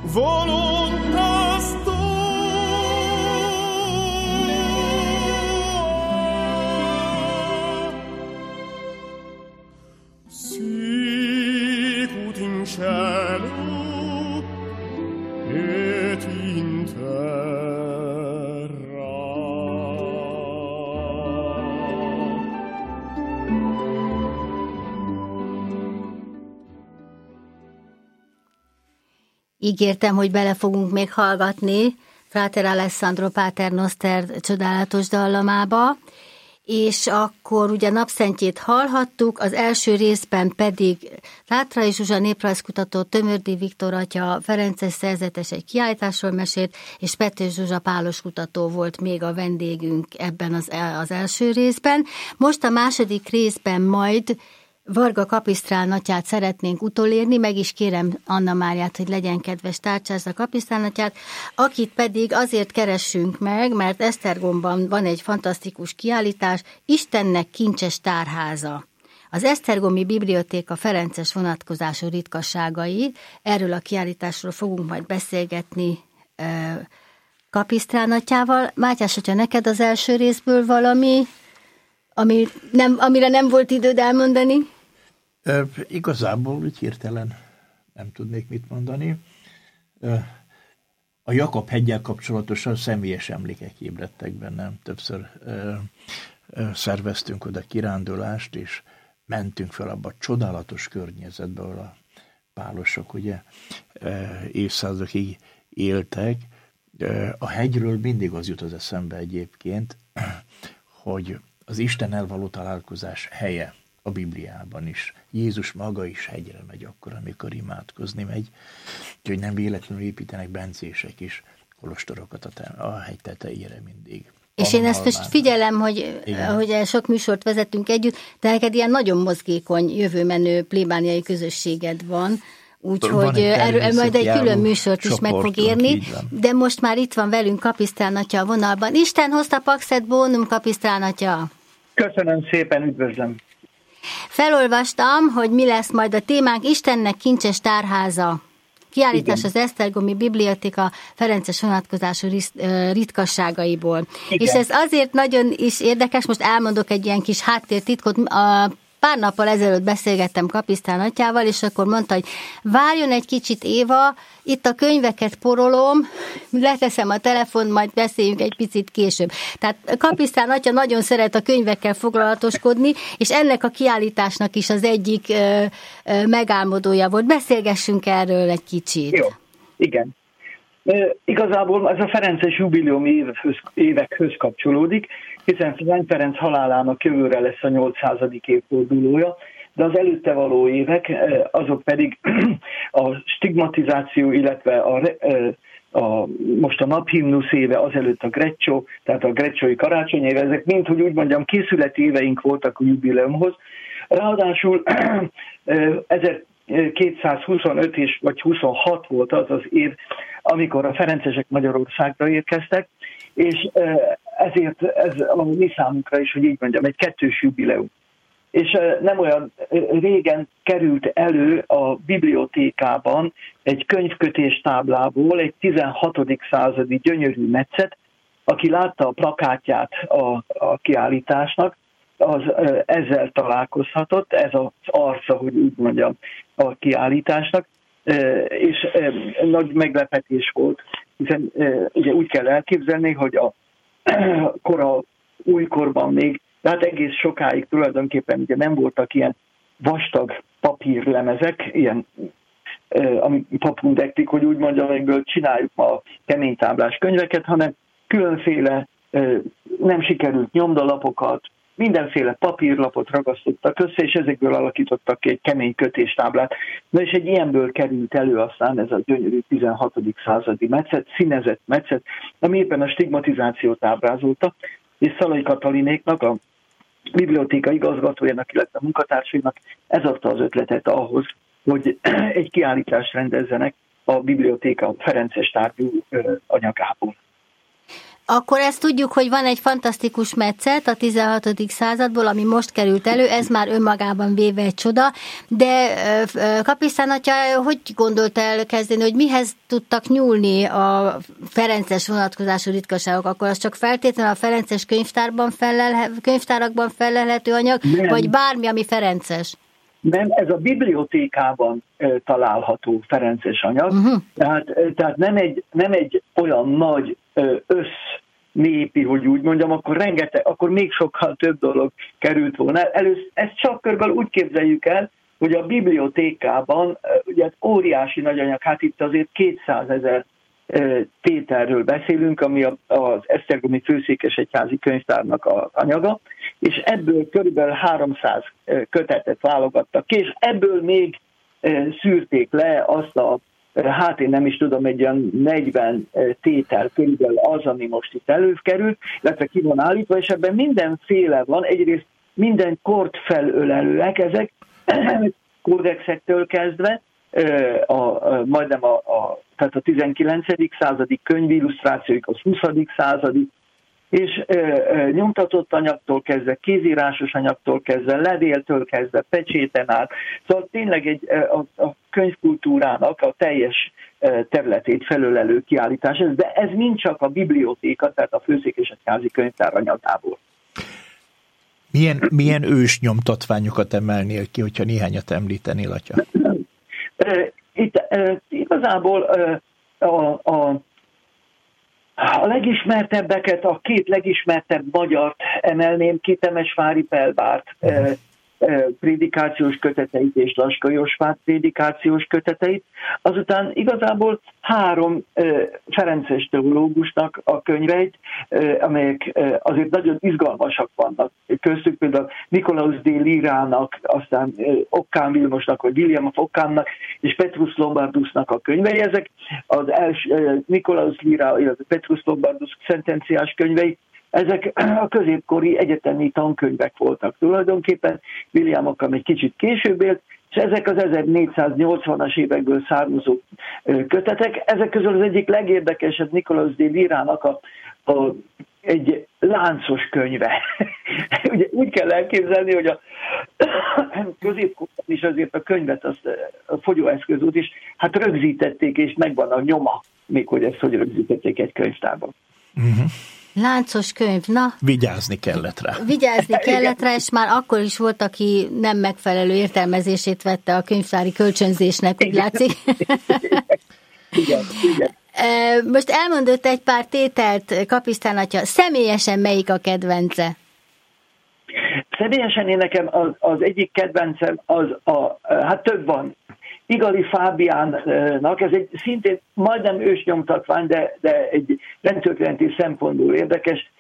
voluntas tua. Sicut in cielo et in terra. Ígértem, hogy bele fogunk még hallgatni Frater Alessandro Paternoster csodálatos dallamába, és akkor ugye napszentjét hallhattuk, az első részben pedig Rátrai Zsuzsa néprajzkutató, Tömördi Viktor atya, Ferences szerzetes egy kiállításról mesélt, és Pető Zsuzsa pálos kutató volt még a vendégünk ebben az első részben. Most a második részben majd Varga Kapisztrán atyát szeretnénk utolérni, meg is kérem Anna Máriát, hogy legyen kedves, tárcsázza Kapisztrán atyát, akit pedig azért keressünk meg, mert Esztergomban van egy fantasztikus kiállítás, Istennek kincses tárháza. Az Esztergomi Bibliotéka ferences vonatkozású ritkasságai, erről a kiállításról fogunk majd beszélgetni Kapisztrán atyával. Mátyás atya, neked az első részből valami, amire nem volt időd elmondani? Igazából úgy hirtelen nem tudnék mit mondani. A Jakab-heggyel kapcsolatosan személyes emlékek ébredtek bennem. Többször szerveztünk oda kirándulást, és mentünk fel abba a csodálatos környezetbe, ahol a pálosok ugye évszázadokig éltek. A hegyről mindig az jut az eszembe egyébként, hogy az Istennel való találkozás helye a Bibliában is. Jézus maga is hegyre megy akkor, amikor imádkozni megy. Úgyhogy nem véletlenül építenek bencések is kolostorokat a hegy tetejére mindig. És én ezt most figyelem, hogy sok műsort vezetünk együtt, de neked ilyen nagyon mozgékony, jövőmenő plébániai közösséged van, úgyhogy erről majd egy külön műsort is meg fog érni, de most már itt van velünk Kapisztrán atya a vonalban. Isten hozta pax et bonum, Kapisztrán atya! Köszönöm szépen, üdvözlöm! Felolvastam, hogy mi lesz majd a témánk, Istennek kincses tárháza. Kiállítás az Esztergomi Bibliotéka ferences vonatkozású ritkasságaiból. Igen. És ez azért nagyon is érdekes, most elmondok egy ilyen kis háttértitkot. Pár nappal ezelőtt beszélgettem Kapisztrán atyával, és akkor mondta, hogy várjon egy kicsit Éva, itt a könyveket porolom, leteszem a telefont, majd beszéljünk egy picit később. Tehát Kapisztrán atya nagyon szeret a könyvekkel foglalatoskodni, és ennek a kiállításnak is az egyik megálmodója volt. Beszélgessünk erről egy kicsit. Jó, igen. Igazából ez a ferences jubileumi évekhöz kapcsolódik, hiszen Ferenc halálának jövőre lesz a 800. évfordulója, de az előtte való évek, azok pedig a stigmatizáció, illetve most a naphimnusz éve, azelőtt a Greccio, tehát a grecciói karácsony éve, ezek mind, hogy úgy mondjam, készületi éveink voltak a jubileumhoz. Ráadásul 1225 vagy 26 volt az az év, amikor a ferencesek Magyarországra érkeztek, és ezért ez a mi számunkra is, hogy így mondjam, egy kettős jubileum. És nem olyan régen került elő a bibliotékában egy könyvkötés táblából egy 16. századi gyönyörű metszet, aki látta a plakátját a kiállításnak, az ezzel találkozhatott, ez az arca, hogy úgy mondjam, a kiállításnak, és nagy meglepetés volt, hiszen ugye úgy kell elképzelni, hogy a újkorban még, tehát egész sokáig tulajdonképpen ugye nem voltak ilyen vastag papírlemezek, ilyen ami papundektik, hogy úgy mondjam, amiből csináljuk ma a keménytáblás könyveket, hanem különféle nem sikerült nyomdalapokat, mindenféle papírlapot ragasztottak össze, és ezekből alakítottak ki egy kemény kötéstáblát. Na és egy ilyenből került elő aztán ez a gyönyörű 16. századi metszet, színezett metszet, ami éppen a stigmatizációt ábrázolta, és Szalai Katalinéknak, a bibliotéka igazgatójának, illetve a munkatársainak ez adta az ötletet ahhoz, hogy egy kiállítást rendezzenek a bibliotéka ferences tárgyú anyagából. Akkor ezt tudjuk, hogy van egy fantasztikus metszet a 16. századból, ami most került elő, ez már önmagában véve egy csoda, de Kapisztán atya, hogy gondolt el kezdeni, hogy mihez tudtak nyúlni a ferences vonatkozású ritkaságok? Akkor az csak feltétlenül a ferences könyvtárakban fellelhető anyag, nem. Vagy bármi, ami ferences? Nem, ez a bibliotékában található ferences anyag, tehát nem egy olyan nagy össznépi, hogy úgy mondjam, akkor még sokkal több dolog került volna. Ezt csak körülbelül úgy képzeljük el, hogy a bibliotékában ugye óriási nagy anyag, hát itt azért 200 000 tételről beszélünk, ami az esztergomi főszékesegyházi könyvtárnak az anyaga, és ebből körülbelül 300 kötetet válogattak ki, és ebből még szűrték le azt hát én nem is tudom, egy olyan 40 tétel körülbelül az, ami most itt előkerült, illetve ki van állítva, és ebben mindenféle van, egyrészt minden kort felölelőek, ezek kódexektől kezdve, tehát a 19. századi könyvillusztrációik az 20. századi, és nyomtatott anyagtól kezdve, kézírásos anyagtól kezdve, levéltől kezdve, pecséten át. Szóval tényleg a könyvkultúrának a teljes területét felölelő kiállítás, de ez mind csak a bibliotéka, tehát a főszékesegyházi könyvtár anyagából. Milyen ős nyomtatványokat emelnél ki, hogyha néhányat említenél, atya? Itt igazából a legismertebbeket, a két legismertebb magyart emelném ki, Temesvári Pelbárt prédikációs köteteit és Laskay Osváth prédikációs köteteit. Azután igazából 3 ferences teológusnak a könyveit, amelyek azért nagyon izgalmasak vannak. Köztük például Nikolaus D. Lyrának, aztán Occam Vilmosnak, vagy William of Occamnak, és Petrus Lombardusnak a könyvei. Ezek az első Nikolaus Lyra, illetve Petrus Lombardus szentenciás könyvei, ezek a középkori egyetemi tankönyvek voltak tulajdonképpen, William Occam egy kicsit később élt, és ezek az 1480-as évekből származó kötetek. Ezek közül az egyik legérdekesebb Nikolaus D. Lyrának egy láncos könyve. Ugye úgy kell elképzelni, hogy a középkorban is azért a könyvet, a fogyóeszköz út is, hát rögzítették, és megvan a nyoma, még hogy ezt hogy rögzítették egy könyvtárban. Láncos könyv, na. Vigyázni kellett rá, és már akkor is volt, aki nem megfelelő értelmezését vette a könyvtári kölcsönzésnek, úgy látszik. Igen. Most elmondott egy pár tételt, Kapisztán atya, személyesen melyik a kedvence? Személyesen én nekem az egyik kedvencem, hát több van. Igali Fábiánnak, ez egy szintén majdnem ősnyomtatvány, de egy rendtörténeti szempontból érdekes.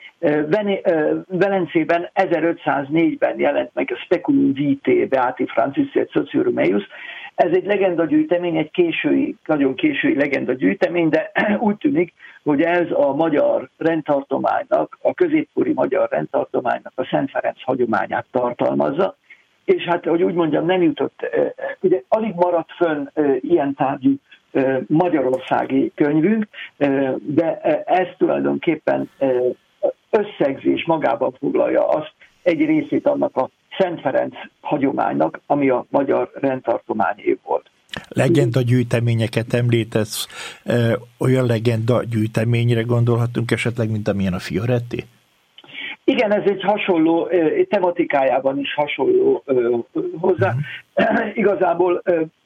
Velencében 1504-ben jelent meg a Speculum Vitae Beati Francisci et Sociorum eius. Ez egy legendagyűjtemény, egy nagyon késői legendagyűjtemény, de úgy tűnik, hogy ez a magyar rendtartománynak, a középkori magyar rendtartománynak a Szent Ferenc hagyományát tartalmazza. És hát, hogy úgy mondjam, nem jutott, ugye alig maradt fönn ilyen tárgyú magyarországi könyvünk, de ez tulajdonképpen összegzés magában foglalja azt egy részét annak a Szent Ferenc hagyománynak, ami a magyar rendtartományé volt. Legenda gyűjteményeket említesz, olyan legenda gyűjteményre gondolhatunk esetleg, mint amilyen a Fioretti? Igen, ez egy hasonló, tematikájában is hasonló hozzá. Igazából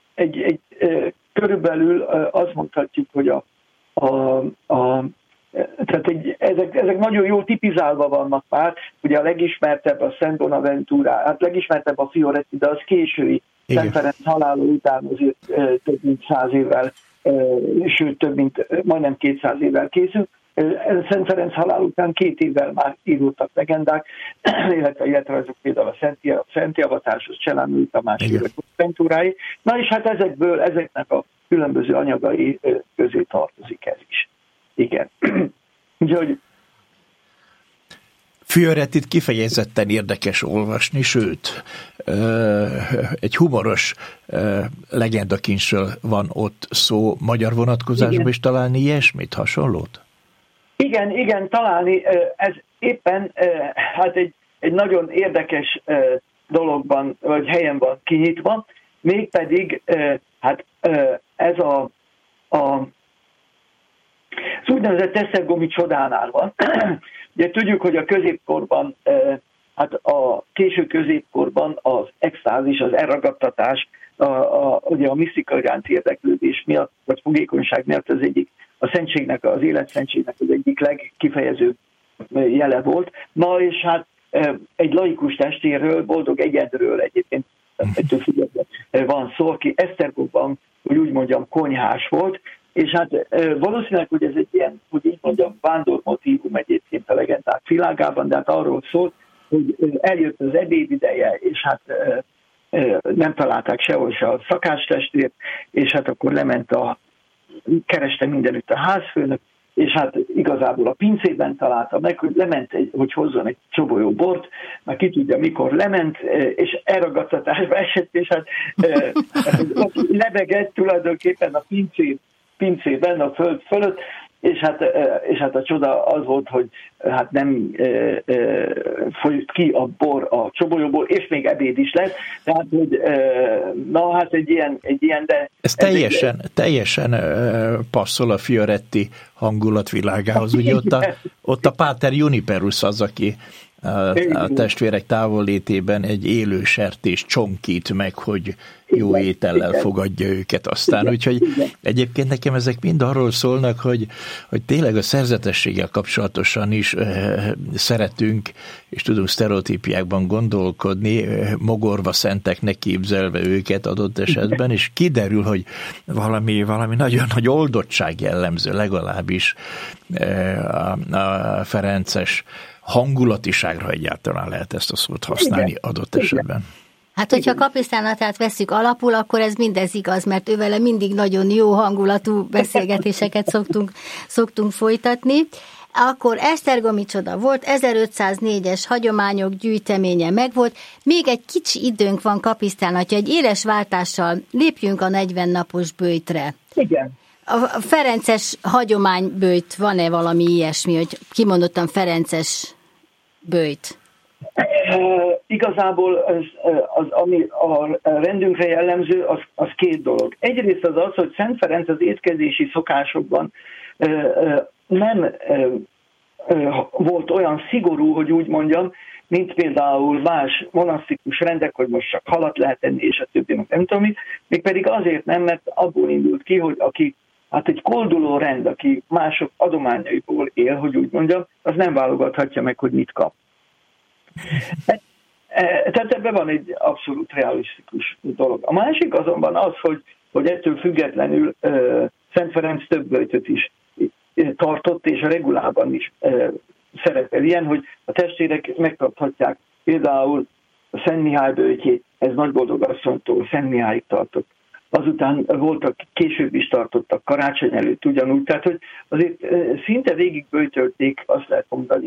körülbelül azt mondhatjuk, hogy tehát ezek nagyon jól tipizálva vannak már. Ugye a legismertebb a Szent Bonaventura, hát legismertebb a Fioretti, de az késői. Szent Ferenc halála után azért több mint 100 évvel, sőt majdnem 200 évvel készült. Szent Ferenc halál után 2 évvel már írultak legendák, illetve ezek például a Szenti Avatáshoz, Cselámlói Tamás Ventúrái. Na és hát ezeknek a különböző anyagai közé tartozik ez is. Igen. Úgyhogy Fiorettit kifejezetten érdekes olvasni, sőt, egy humoros legendakincsről van ott szó magyar vonatkozásban, és találni ilyesmit, hasonlót? Igen, találni. Ez éppen hát egy nagyon érdekes dologban, vagy helyen van kinyitva, mégpedig hát ez az úgynevezett esztergomi csodánál van. Ugye tudjuk, hogy a középkorban, hát a késő középkorban az extázis, az elragadtatás, ugye a misztika iránti érdeklődés miatt, vagy fogékonyság miatt az egyik, a szentségnek, az életszentségnek az egyik legkifejezőbb jele volt. Na és hát egy laikus testvérről, boldog egyedről egyébként ettől függetlenül van szó, aki Esztergomban, hogy úgy mondjam, konyhás volt, és hát valószínűleg, hogy ez egy ilyen, hogy így mondjam, vándormotívum egyébként a legendák világában, de hát arról szólt, hogy eljött az ebéd ideje, és hát nem találták sehol se a szakácstestvért, és hát akkor kereste mindenütt a házfőnök, és hát igazából a pincében találta meg, hogy lement, hogy hozzon egy csobolyó bort, már ki tudja, mikor lement, és elragadtatásba esett, és hát lebegett tulajdonképpen a pincében, a föld fölött, és hát a csoda az volt, hogy hát nem folyt ki a bor a csobolyóból, és még ebéd is lett, tehát hogy na hát egy ilyen, de... Ez teljesen passzol a Fioretti hangulatvilágához, ugye ott a Páter Juniperus az, aki a testvérek távollétében egy élő sertés csonkít meg, hogy jó étellel fogadja őket aztán. Úgyhogy egyébként nekem ezek mind arról szólnak, hogy tényleg a szerzetességgel kapcsolatosan is szeretünk, és tudunk sztereotípiákban gondolkodni, mogorva szenteknek képzelve őket adott esetben, és kiderül, hogy valami nagyon nagy oldottság jellemző, legalábbis a ferences hangulatiságra egyáltalán lehet ezt a szót használni adott esetben. Hát, hogyha Kapisztánatát vesszük alapul, akkor ez mindez igaz, mert ővele mindig nagyon jó hangulatú beszélgetéseket szoktunk folytatni. Akkor esztergomi csoda volt, 1504-es hagyományok gyűjteménye megvolt, még egy kicsi időnk van, Kapisztánatja, egy éles váltással lépjünk a 40 napos böjtre. Igen. A ferences hagyományböjt, van-e valami ilyesmi, hogy kimondottan ferences böjt? Igazából az, ami a rendünkre jellemző, az két dolog. Egyrészt az, hogy Szent Ferenc az étkezési szokásokban nem volt olyan szigorú, hogy úgy mondjam, mint például más monasztikus rendek, hogy most csak halat lehet enni, és a többi, nem tudom mit, mégpedig azért nem, mert abból indult ki, hogy aki hát egy kolduló rend, aki mások adományaiból él, hogy úgy mondjam, az nem válogathatja meg, hogy mit kap. Tehát ebben van egy abszolút realisztikus dolog. A másik azonban az, hogy ettől függetlenül Szent Ferenc több böjtöt is tartott, és a regulában is szerepel ilyen, hogy a testvérek megtarthatják például a Szent Mihály böjtjét, ez Nagyboldogasszonytól Szent Mihályig tartott. Azután voltak, később is tartottak karácsony előtt ugyanúgy, tehát hogy azért szinte végig böjtölték, azt lehet mondani,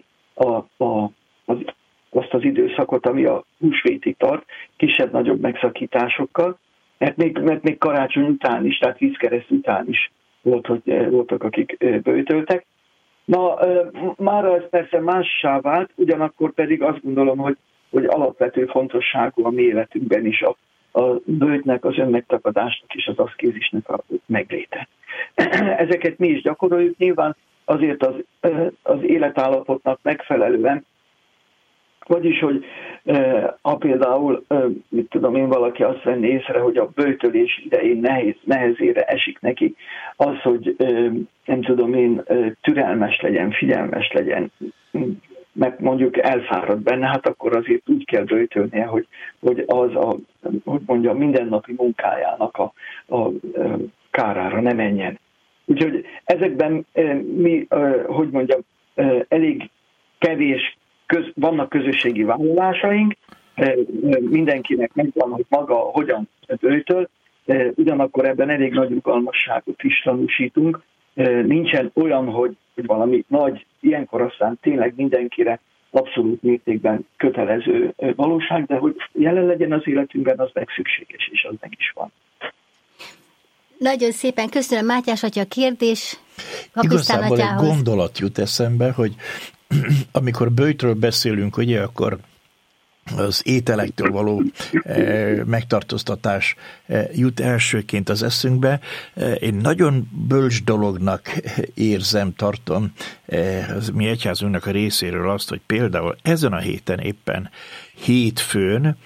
azt az időszakot, ami a húsvétig tart, kisebb-nagyobb megszakításokkal, mert még karácsony után is, tehát vízkereszt után is voltak, akik böjtöltek. Na, mára ez persze mássá vált, ugyanakkor pedig azt gondolom, hogy alapvető fontosságú a mi életünkben is a böjtnek, az önmegtapadásnak és az aszkézisnek a megléte. Ezeket mi is gyakoroljuk, nyilván azért az életállapotnak megfelelően, vagyis, hogy ha például, mit tudom én, valaki azt venné észre, hogy a böjtölés idején nehezére esik neki az, hogy nem tudom én, türelmes legyen, figyelmes legyen, meg mondjuk elfárad benne, hát akkor azért úgy kell böjtölnie, hogy az hogy mondjam, mindennapi munkájának a kárára ne menjen. Úgyhogy ezekben mi, hogy mondjam, elég kevés vannak közösségi vállalásaink, mindenkinek megvan, hogy maga hogyan böjtöl, ugyanakkor ebben elég nagy rugalmasságot is tanúsítunk. Nincsen olyan, hogy valami nagy, ilyenkor aztán tényleg mindenkire abszolút mértékben kötelező valóság, de hogy jelen legyen az életünkben, az meg szükséges, és az meg is van. Nagyon szépen köszönöm, Mátyás atya, a kérdés. igazából egy gondolat jut eszembe, hogy amikor böjtről beszélünk, ugye, akkor az ételektől való megtartóztatás jut elsőként az eszünkbe. Én nagyon bölcs dolognak tartom az mi egyházunknak a részéről azt, hogy például ezen a héten éppen hétfőn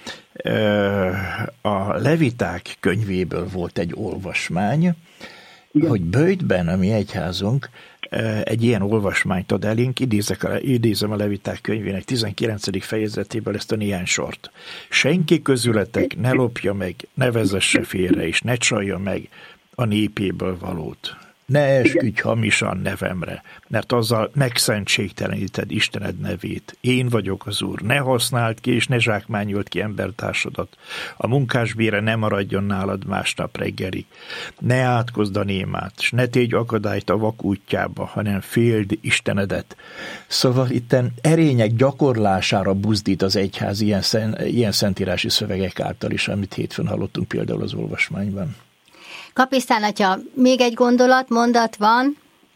a Leviták könyvéből volt egy olvasmány, igen, hogy Böjtben a mi egyházunk egy ilyen olvasmányt ad elénk, idézem a Leviták könyvének 19. fejezetéből ezt a néhány sort. Senki közületek ne lopja meg, ne vezesse félre, és ne csalja meg a népéből valót. Ne esküdj hamisan nevemre, mert azzal megszentségteleníted Istened nevét. Én vagyok az Úr. Ne használd ki, és ne zsákmányold ki embertársadat. A munkásbére ne maradjon nálad másnap reggelig. Ne átkozd a némát, és ne tégy akadályt a vak útjába, hanem féld Istenedet. Szóval itten erények gyakorlására buzdít az egyház ilyen szentírási szövegek által is, amit hétfőn hallottunk például az olvasmányban. Kapisztán atya, még egy mondat van?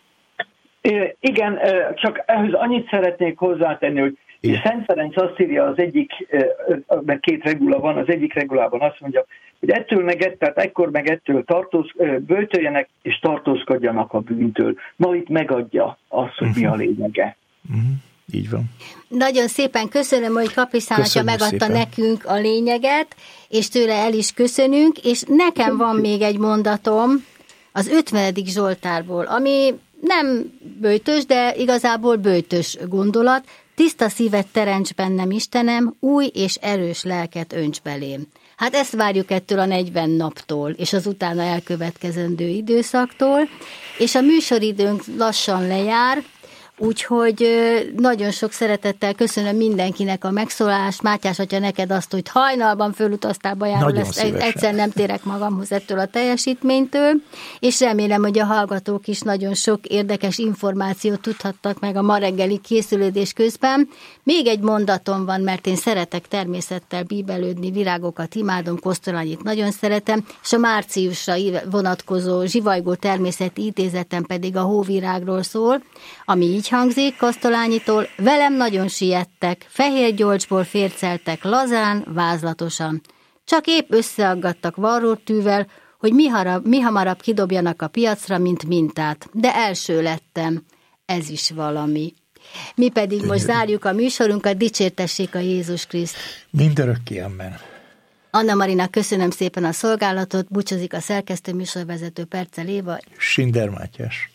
Igen, csak ehhez annyit szeretnék hozzátenni, hogy Szent Ferenc azt írja az egyik, mert 2 regula van, az egyik regulában azt mondja, hogy ettől meg tehát ekkor meg ettől böjtöljenek és tartózkodjanak a bűntől. Na itt megadja azt, hogy mi a lényege. Így van. Nagyon szépen köszönöm, hogy Kapisztán atya megadta szépen nekünk a lényeget, és tőle el is köszönünk, és nekem van még egy mondatom az 50. Zsoltárból, ami nem böjtös, de igazából böjtös gondolat. Tiszta szívet teremts bennem, Istenem, új és erős lelket önts belém. Hát ezt várjuk ettől a 40 naptól, és az utána elkövetkezendő időszaktól, és a műsoridőnk lassan lejár, úgyhogy nagyon sok szeretettel köszönöm mindenkinek a megszólalást. Mátyás atya, neked azt, hogy hajnalban fölutaztál Bajáról, ezt egyszer nem térek magamhoz ettől a teljesítménytől, és remélem, hogy a hallgatók is nagyon sok érdekes információt tudhattak meg a ma reggeli készülődés közben. Még egy mondatom van, mert én szeretek természettel bíbelődni, virágokat imádom, Kosztolányit nagyon szeretem, és a márciusra vonatkozó Zsivajgó Természeti Intézetem pedig a hóvirágról szól, ami így hangzik Kosztolányitól: velem nagyon siettek, fehér gyolcsból férceltek lazán, vázlatosan. Csak épp összeaggattak varrótűvel, hogy mi hamarabb kidobjanak a piacra, mint mintát. De első lettem. Ez is valami. Mi pedig most zárjuk a műsorunkat, dicsértessék a Jézus Kriszt. Mindörökké, amen. Anna Marinak köszönöm szépen a szolgálatot, búcsúzik a szerkesztő műsorvezető Percel Éva. Sinder Mátyás.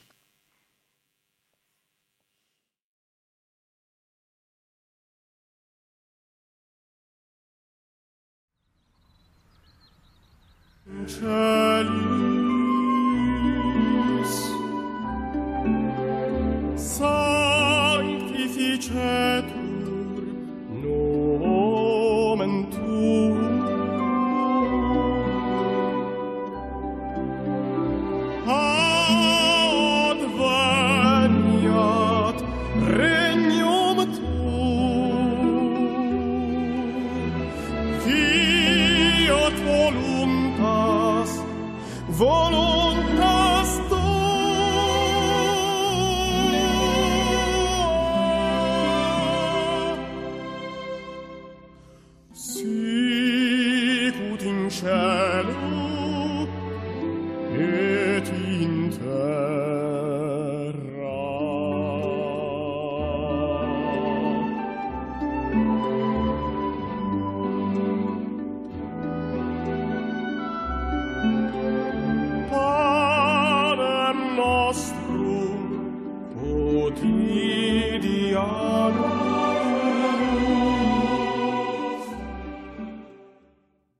Celis sanctificetur nomen tuum, adveniat regnum tuum, fiat voluntas tua, sicut in cielo et in terra. Nostrum quotidianum